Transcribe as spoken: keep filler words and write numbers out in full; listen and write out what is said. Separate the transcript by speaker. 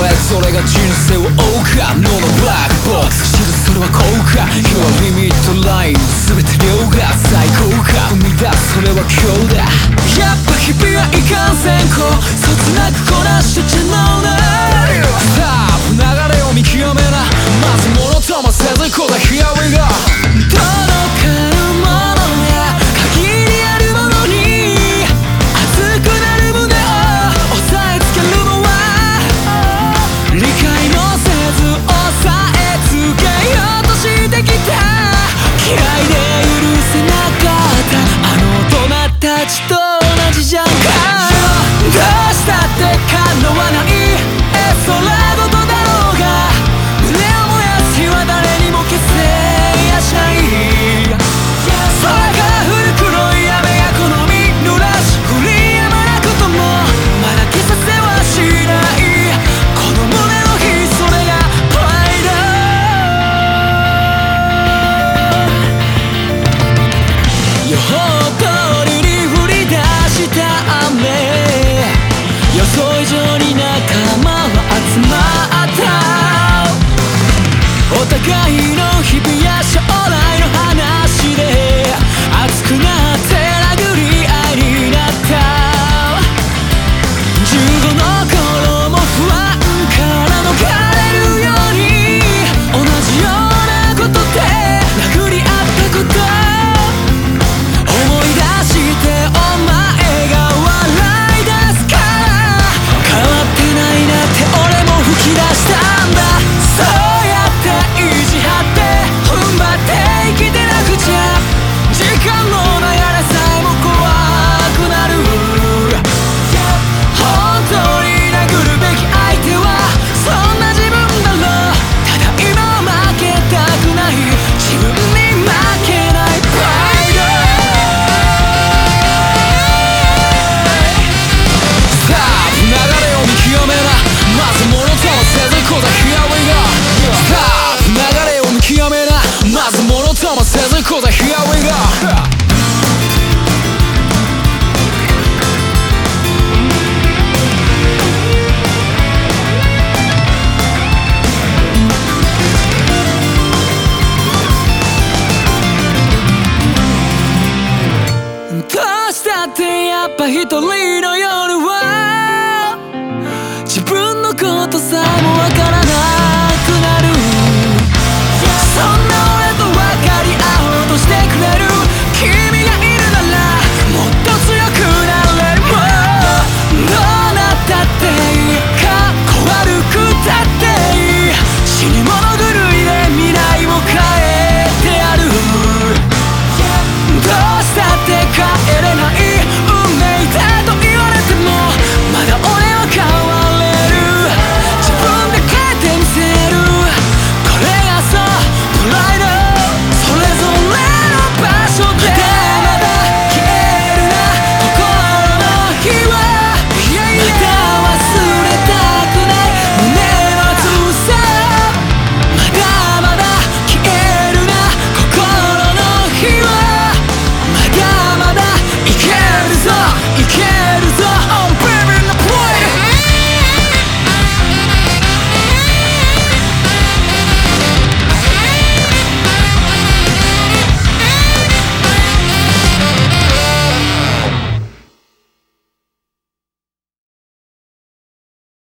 Speaker 1: えそれが人生を謳歌脳のブラックボックス知るそれは効果今日はリミットライン全て量が最高か生み出すそれは今日だやっぱ日々はいかんせんこそつなくこなしてちゃのねさあ流れを見極めなまずものともせずこだ Here we go 届かぬものや限りあるものに熱くなる胸を押さえつけるのは理解もせず押さえつけようとしてきた嫌いで許せなかったあの大人たちと同じじゃんかどうしたって叶わないえそれごとだろうが胸を燃やす日は誰にも消せやしない空から降る黒い雨が好み濡らし降りやまなくともまだ消させはしないこの胸の火それがプライド予報通りに降り出した雨予想以上に仲間は集まったお互いの日々や将来の話で熱くなって殴り合いになったじゅうごの頃も不安から逃れるように同じようなことで殴り合ったこと思い出してお前が笑い出すから変わってないなって俺も吹き出したんだそうやって意地張って踏ん張って生きてなくちゃ時間の流れさえも怖くなる本当に殴るべき相手はそんな自分だろうただ今負けたくない自分に負けないプライドさあ流れを見極めなまずものともせずこだ Here we go さあ流れを見極めなまずものともせずこだ Here we goどうしたってやっぱ一人の夜は自分のことさもわ